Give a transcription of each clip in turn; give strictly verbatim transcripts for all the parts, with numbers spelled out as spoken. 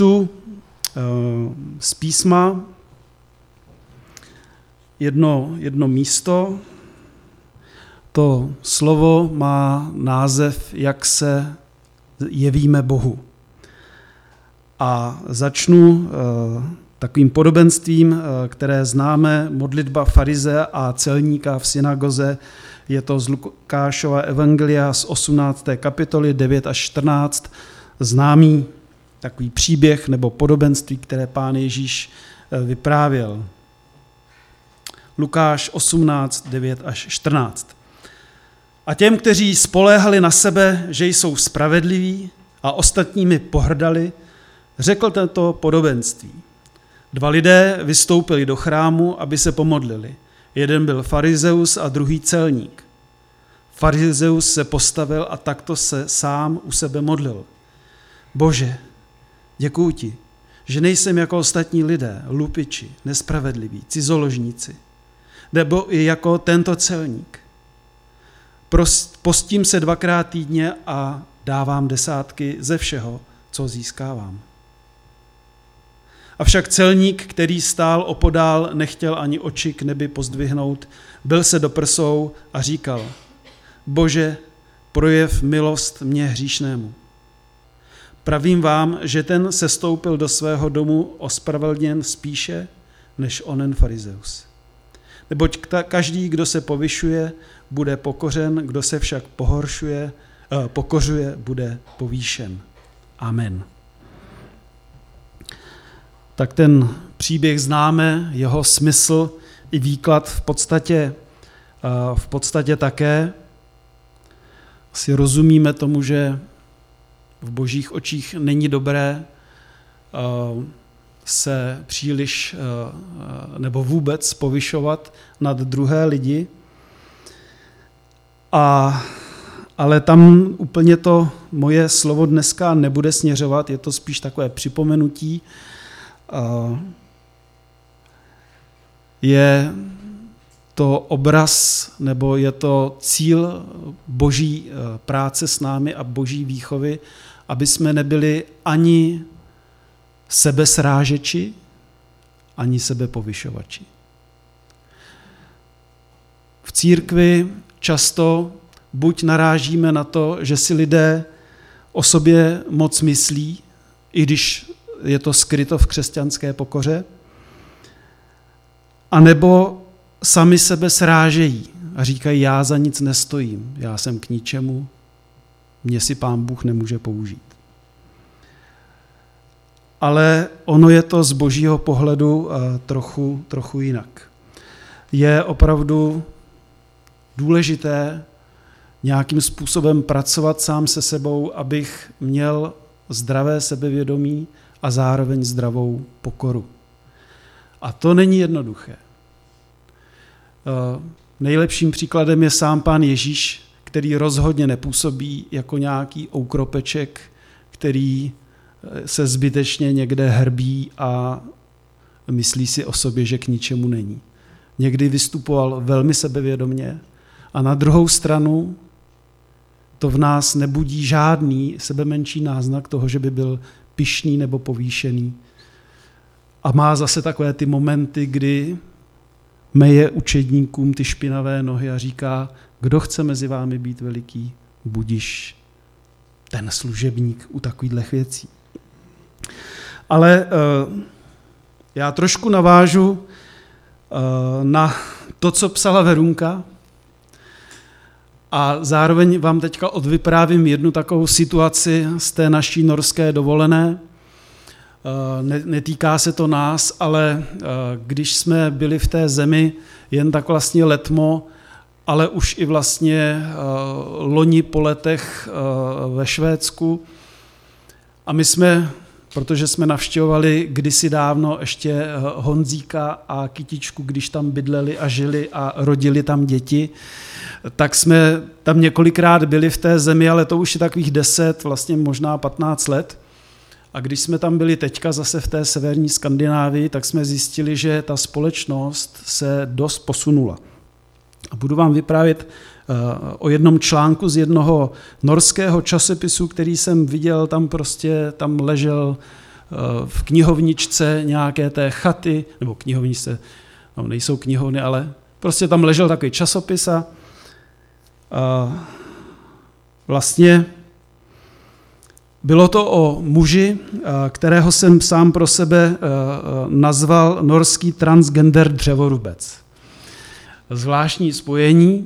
Tu z písma jedno, jedno místo. To slovo má název, jak se jevíme Bohu. A začnu takovým podobenstvím, které známe, modlitba farizea a celníka v synagoze. Je to z Lukášova evangelia z osmnácté kapitoly devět až čtrnáct. Známý takový příběh nebo podobenství, které Pán Ježíš vyprávěl. Lukáš osmnáct, devět až čtrnáct. A těm, kteří spoléhali na sebe, že jsou spravedliví a ostatními pohrdali, řekl tento podobenství. Dva lidé vystoupili do chrámu, aby se pomodlili. Jeden byl farizeus a druhý celník. Farizeus se postavil a takto se sám u sebe modlil. Bože, děkuji ti, že nejsem jako ostatní lidé, lupiči, nespravedliví, cizoložníci, nebo i jako tento celník. Postím se dvakrát týdně a dávám desátky ze všeho, co získávám. Avšak celník, který stál opodál, nechtěl ani oči k nebi pozdvihnout, bil se do prsou a říkal, Bože, projev milost mě hříšnému. Pravím vám, že ten sestoupil do svého domu ospravedlněn spíše, než onen farizeus. Neboť každý, kdo se povyšuje, bude pokořen, kdo se však pohoršuje, eh, pokořuje, bude povýšen. Amen. Tak ten příběh známe, jeho smysl i výklad v podstatě, eh, v podstatě také. Asi rozumíme tomu, že v božích očích není dobré uh, se příliš uh, nebo vůbec povyšovat nad druhé lidi. A, ale tam úplně to moje slovo dneska nebude směřovat, je to spíš takové připomenutí. Uh, je to obraz nebo je to cíl boží práce s námi a boží výchovy, aby jsme nebyli ani sebesrážeči, ani sebepovyšovači. V církvi často buď narážíme na to, že si lidé o sobě moc myslí, i když je to skryto v křesťanské pokoře, anebo sami sebe srážejí a říkají, já za nic nestojím, já jsem k ničemu, mě si Pán Bůh nemůže použít. Ale ono je to z božího pohledu trochu, trochu jinak. Je opravdu důležité nějakým způsobem pracovat sám se sebou, abych měl zdravé sebevědomí a zároveň zdravou pokoru. A to není jednoduché. Nejlepším příkladem je sám Pán Ježíš, který rozhodně nepůsobí jako nějaký oukropeček, který se zbytečně někde hrbí a myslí si o sobě, že k ničemu není. Někdy vystupoval velmi sebevědomně a na druhou stranu to v nás nebudí žádný sebemenší náznak toho, že by byl pyšný nebo povýšený. A má zase takové ty momenty, kdy meje učedníkům ty špinavé nohy a říká, kdo chce mezi vámi být veliký, budiš ten služebník u takových věcí. Ale uh, já trošku navážu uh, na to, co psala Verunka a zároveň vám teďka odvyprávím jednu takovou situaci z té naší norské dovolené. Netýká se to nás, ale když jsme byli v té zemi jen tak vlastně letmo, ale už i vlastně loni po letech ve Švédsku. A my jsme, protože jsme navštěvovali kdysi dávno ještě Honzíka a Kytičku, když tam bydleli a žili a rodili tam děti, tak jsme tam několikrát byli v té zemi, ale to už je takových deset, vlastně možná patnáct let. A když jsme tam byli teďka zase v té severní Skandinávii, tak jsme zjistili, že ta společnost se dost posunula. A budu vám vyprávět o jednom článku z jednoho norského časopisu, který jsem viděl, tam prostě tam ležel v knihovničce nějaké té chaty, nebo knihovničce, no nejsou knihovny, ale prostě tam ležel takový časopis a, a vlastně bylo to o muži, kterého jsem sám pro sebe nazval norský transgender dřevorubec. Zvláštní spojení.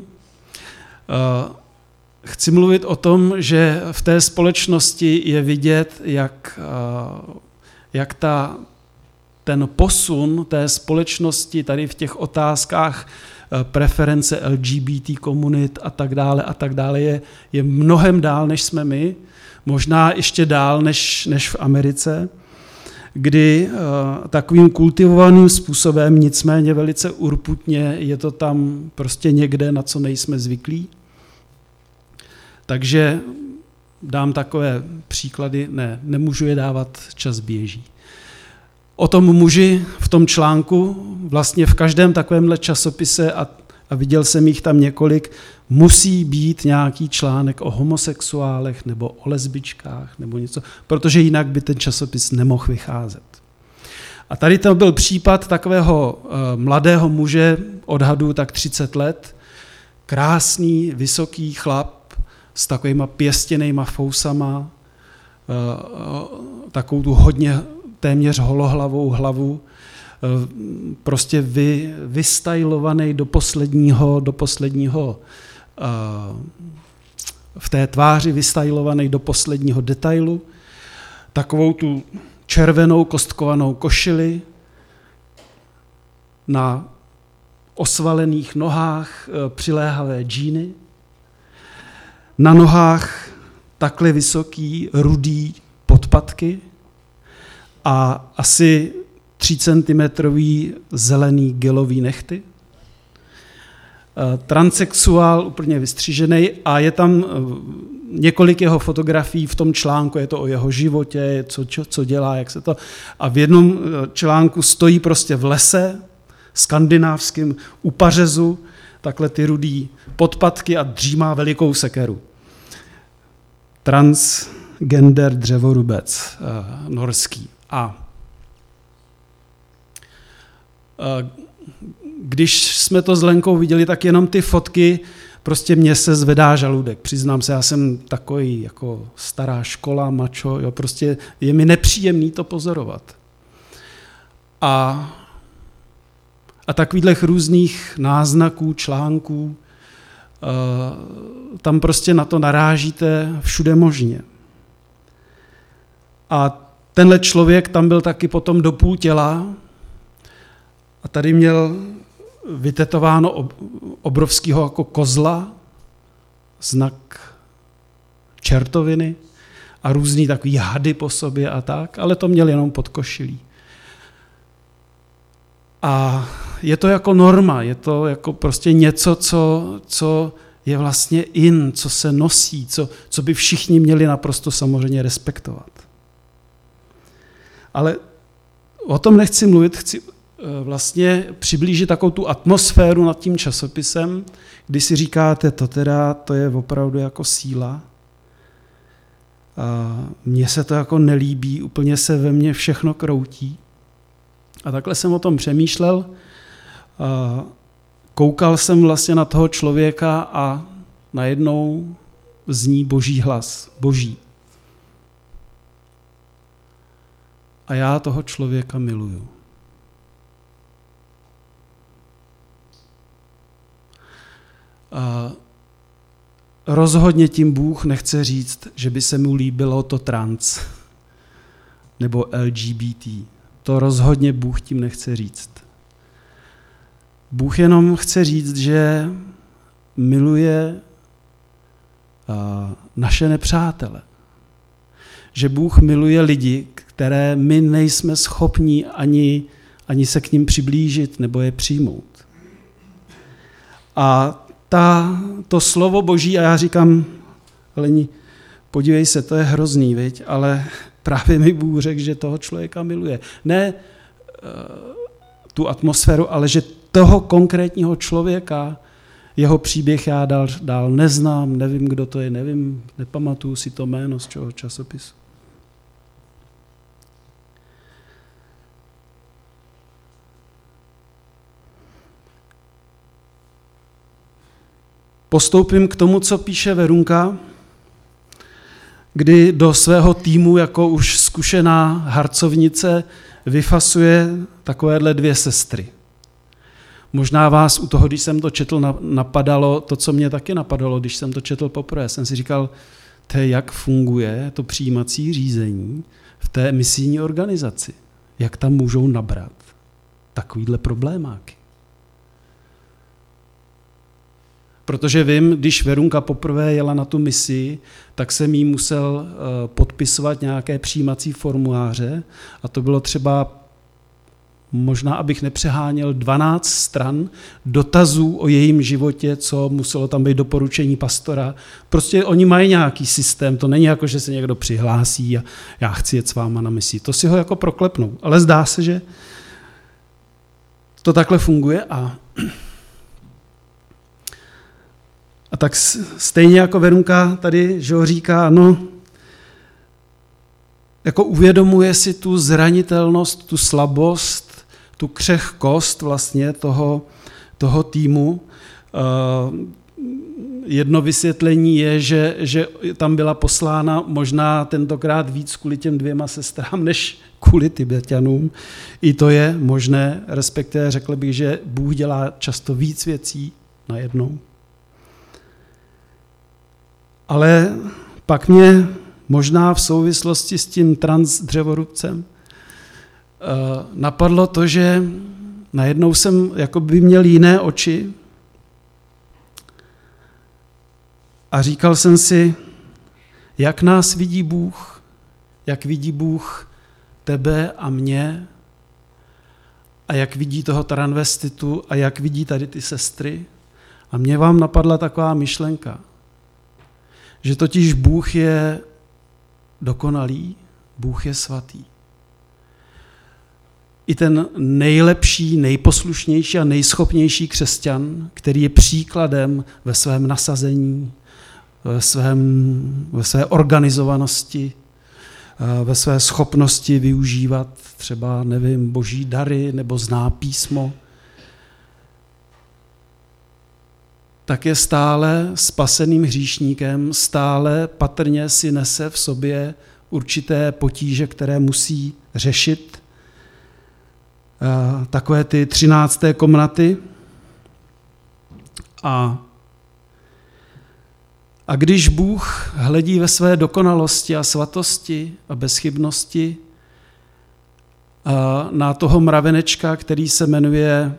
Chci mluvit o tom, že v té společnosti je vidět, jak, jak ta, ten posun té společnosti tady v těch otázkách preference L G B T komunit a tak dále a tak dále je, je mnohem dál, než jsme my, možná ještě dál než, než v Americe, kdy uh, takovým kultivovaným způsobem, nicméně velice urputně, je to tam prostě někde, na co nejsme zvyklí. Takže dám takové příklady, ne, nemůžu je dávat, čas běží. O tom muži v tom článku, vlastně v každém takovémhle časopise, a, a viděl jsem jich tam několik, musí být nějaký článek o homosexuálech nebo o lesbičkách nebo něco, protože jinak by ten časopis nemohl vycházet. A tady to byl případ takového uh, mladého muže, odhadu tak třicet let, krásný, vysoký chlap s takovýma pěstěnejma fousama, uh, takovou tu hodně téměř holohlavou hlavu, prostě vy, vystajlovaný do posledního, do posledního v té tváři vystajlovaný do posledního detailu, takovou tu červenou kostkovanou košili, na osvalených nohách přiléhavé džíny, na nohách takhle vysoký rudý podpatky a asi třícentimetrový zelený gelový nehty. Transsexuál, úplně vystřížený, a je tam několik jeho fotografií v tom článku, je to o jeho životě, co, čo, co dělá, jak se to... A v jednom článku stojí prostě v lese, skandinávským, u pařezu, takhle ty rudý podpatky a dřímá velikou sekeru. Transgender dřevorubec, uh, norský. A když jsme to s Lenkou viděli, tak jenom ty fotky, prostě mě se zvedá žaludek. Přiznám se, já jsem takový jako stará škola, mačo, jo, prostě je mi nepříjemný to pozorovat. A, a takových různých náznaků, článků, uh, tam prostě na to narážíte všude možně. A tenhle člověk tam byl taky potom do půl těla a tady měl vytetováno obrovskýho jako kozla, znak čertoviny a různý takový hady po sobě a tak, ale to měl jenom pod košilí. A je to jako norma, je to jako prostě něco, co, co je vlastně in, co se nosí, co, co by všichni měli naprosto samozřejmě respektovat. Ale o tom nechci mluvit, chci vlastně přiblížit takovou tu atmosféru nad tím časopisem, kdy si říkáte, to teda, to je opravdu jako síla. A mně se to jako nelíbí, úplně se ve mně všechno kroutí. A takhle jsem o tom přemýšlel. A koukal jsem vlastně na toho člověka a najednou zní boží hlas, boží. A já toho člověka miluju. A rozhodně tím Bůh nechce říct, že by se mu líbilo to trans nebo L G B T. To rozhodně Bůh tím nechce říct. Bůh jenom chce říct, že miluje naše nepřátele. Že Bůh miluje lidi, které my nejsme schopni ani, ani se k ním přiblížit nebo je přijmout. A ta, to slovo Boží, a já říkám, Leni, podívej se, to je hrozný, viď? Ale právě mi Bůh řekl, že toho člověka miluje. Ne uh, tu atmosféru, ale že toho konkrétního člověka, jeho příběh já dál, dál neznám, nevím, kdo to je, nevím, nepamatuju si to jméno z čeho časopisu. Postoupím k tomu, co píše Verunka, kdy do svého týmu jako už zkušená harcovnice vyfasuje takovéhle dvě sestry. Možná vás u toho, když jsem to četl, napadalo to, co mě taky napadalo, když jsem to četl poprvé. Jsem si říkal, to je, jak funguje to přijímací řízení v té misijní organizaci. Jak tam můžou nabrat takovýhle problémáky. Protože vím, když Verunka poprvé jela na tu misi, tak jsem jí musel podpisovat nějaké přijímací formuláře a to bylo třeba, možná abych nepřeháněl, dvanáct stran dotazů o jejím životě, co muselo tam být doporučení pastora. Prostě oni mají nějaký systém, to není jako, že se někdo přihlásí a já chci jet s váma na misi. To si ho jako proklepnou, ale zdá se, že to takhle funguje a A tak stejně jako Verunka tady, že ho říká, no, jako uvědomuje si tu zranitelnost, tu slabost, tu křehkost vlastně toho, toho týmu. Jedno vysvětlení je, že, že tam byla poslána možná tentokrát víc kvůli těm dvěma sestrám, než kvůli Tibeťanům. I to je možné, respektive řekl bych, že Bůh dělá často víc věcí najednou. Ale pak mě možná v souvislosti s tím transdřevorubcem napadlo to, že najednou jsem jakoby měl jiné oči a říkal jsem si, jak nás vidí Bůh, jak vidí Bůh tebe a mě a jak vidí toho transvestitu a jak vidí tady ty sestry. A mně vám napadla taková myšlenka, že totiž Bůh je dokonalý, Bůh je svatý. I ten nejlepší, nejposlušnější a nejschopnější křesťan, který je příkladem ve svém nasazení, ve, svém, ve své organizovanosti, ve své schopnosti využívat třeba, nevím, boží dary nebo zná písmo, tak je stále spaseným hříšníkem, stále patrně si nese v sobě určité potíže, které musí řešit. Takové ty třinácté komnaty. A, a když Bůh hledí ve své dokonalosti a svatosti a bezchybnosti na toho mravenečka, který se jmenuje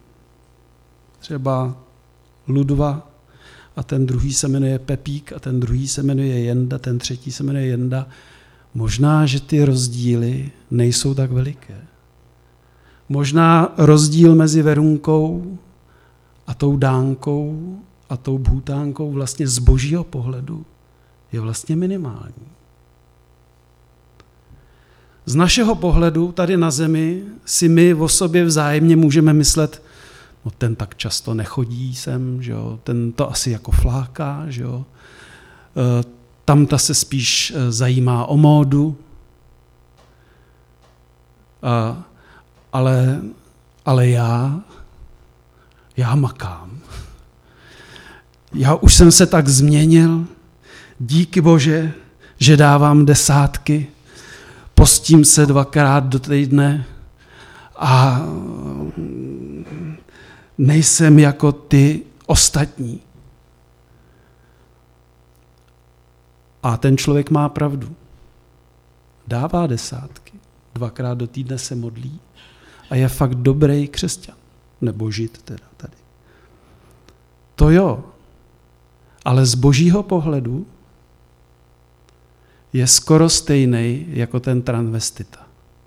třeba Ludva a ten druhý se jmenuje Pepík a ten druhý se jmenuje Jenda, ten třetí se jmenuje Jenda. Možná, že ty rozdíly nejsou tak veliké. Možná rozdíl mezi Verunkou a tou Dánkou a tou Bhutánkou vlastně z božího pohledu je vlastně minimální. Z našeho pohledu tady na zemi si my o sobě vzájemně můžeme myslet, no ten tak často nechodí sem, že jo? Ten to asi jako fláká, že jo? E, tam ta se spíš zajímá o módu, a, ale, ale já, já makám. Já už jsem se tak změnil, díky Bože, že dávám desátky, postím se dvakrát do týdne a nejsem jako ty ostatní. A ten člověk má pravdu. Dává desátky, dvakrát do týdne se modlí a je fakt dobrý křesťan. Nebo žid teda tady. To jo, ale z božího pohledu je skoro stejný jako ten transvestita.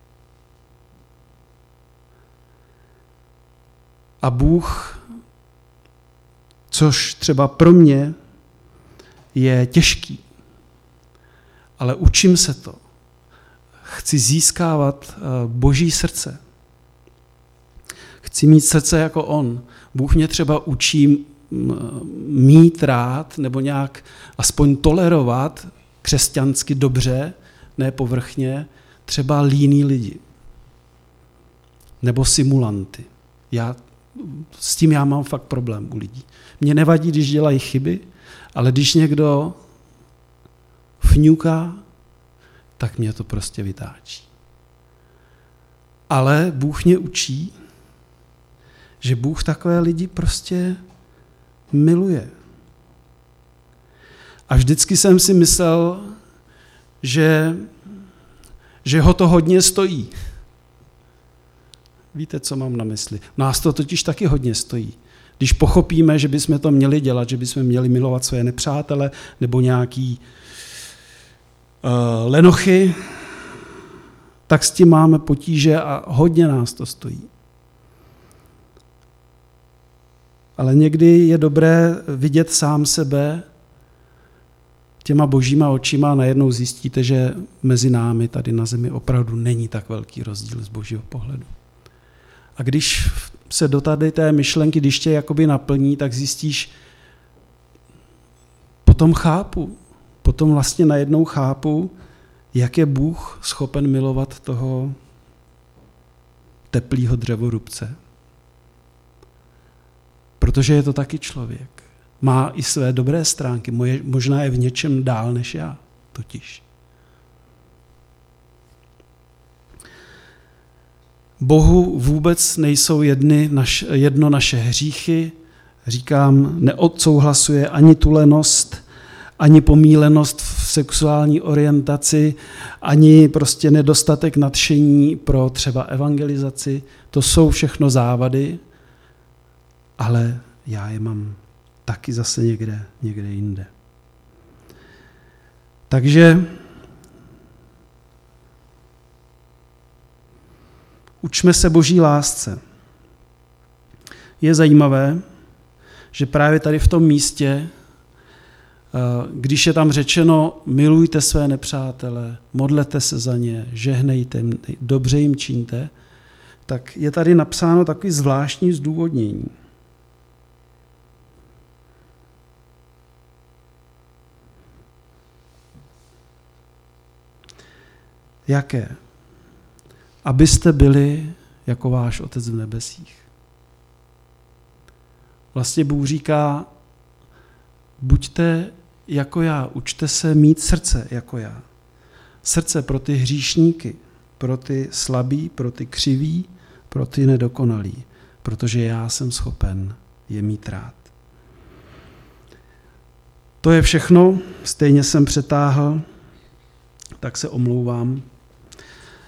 A Bůh, což třeba pro mě je těžký, ale učím se to. Chci získávat boží srdce. Chci mít srdce jako on. Bůh mě třeba učí mít rád nebo nějak aspoň tolerovat křesťansky dobře, ne povrchně, třeba líný lidi. Nebo simulanty. Já s tím já mám fakt problém u lidí. Mně nevadí, když dělají chyby, ale když někdo fňuká, tak mě to prostě vytáčí. Ale Bůh mě učí, že Bůh takové lidi prostě miluje. A vždycky jsem si myslel, že, že ho to hodně stojí. Víte, co mám na mysli? Nás to totiž taky hodně stojí. Když pochopíme, že bychom to měli dělat, že bychom měli milovat své nepřátele nebo nějaký uh, lenochy, tak s tím máme potíže a hodně nás to stojí. Ale někdy je dobré vidět sám sebe těma božíma očima a najednou zjistíte, že mezi námi tady na zemi opravdu není tak velký rozdíl z božího pohledu. A když se do tady té myšlenky, když tě jakoby naplní, tak zjistíš, potom chápu, potom vlastně najednou chápu, jak je Bůh schopen milovat toho teplýho dřevorubce. Protože je to taky člověk. Má i své dobré stránky, možná je v něčem dál než já, totiž. Bohu vůbec nejsou jedny naš, jedno naše hříchy, říkám, neodsouhlasuje ani tu lenost, ani pomílenost v sexuální orientaci, ani prostě nedostatek nadšení pro třeba evangelizaci. To jsou všechno závady, ale já je mám taky zase někde, někde jinde. Takže učme se boží lásce. Je zajímavé, že právě tady v tom místě, když je tam řečeno milujte své nepřátele, modlete se za ně, žehnejte, dobře jim čiňte, tak je tady napsáno takový zvláštní zdůvodnění. Jaké? Abyste byli jako váš Otec v nebesích. Vlastně Bůh říká, buďte jako já, učte se mít srdce jako já. Srdce pro ty hříšníky, pro ty slabý, pro ty křiví, pro ty nedokonalí, protože já jsem schopen je mít rád. To je všechno, stejně jsem přetáhl, tak se omlouvám.